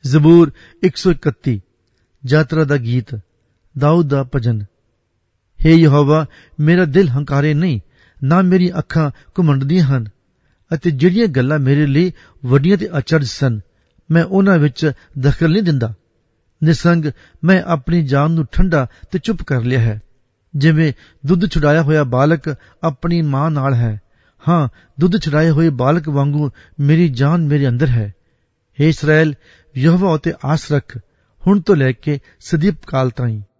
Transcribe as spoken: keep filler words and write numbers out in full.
ਜ਼ਬੂਰ ਇੱਕ ਸੌ ਇਕੱਤੀ, ਯਾਤਰਾ ਦਾ ਗੀਤ, ਦਾਊਦ ਦਾ ਭਜਨ। ਹੇ ਯਹੋਵਾ, ਮੇਰਾ ਦਿਲ ਹੰਕਾਰੇ ਨਹੀਂ, ਨਾ ਮੇਰੀਆਂ ਅੱਖਾਂ ਘੁਮੰਡਦੀਆਂ ਹਨ, ਅਤੇ ਜਿਹੜੀਆਂ ਗੱਲਾਂ ਮੇਰੇ ਲਈ ਵੱਡੀਆਂ ਤੇ ਅਚਰਜ ਸਨ, ਮੈਂ ਉਹਨਾਂ ਵਿੱਚ ਦਖਲ ਨਹੀਂ ਦਿੰਦਾ। ਨਿਸੰਗ ਮੈਂ ਆਪਣੀ ਜਾਨ ਨੂੰ ਠੰਡਾ ਤੇ ਚੁੱਪ ਕਰ ਲਿਆ ਹੈ, ਜਿਵੇਂ ਦੁੱਧ ਛੁਡਾਇਆ ਹੋਇਆ ਬਾਲਕ ਆਪਣੀ ਮਾਂ ਨਾਲ ਹੈ। ਹਾਂ, ਦੁੱਧ ਛੁਡਾਏ ਹੋਏ ਬਾਲਕ ਵਾਂਗੂ ਮੇਰੀ ਜਾਨ ਮੇਰੇ ਅੰਦਰ ਹੈ। ਹੇ ਇਸਰਾਏਲ, ਯਹੋਵਾ ਉਤੇ ਆਸ ਰੱਖ, ਹੁਣ ਤੋਂ ਲੈ ਕੇ ਸਦੀਪ ਕਾਲ ਤਾਈਂ।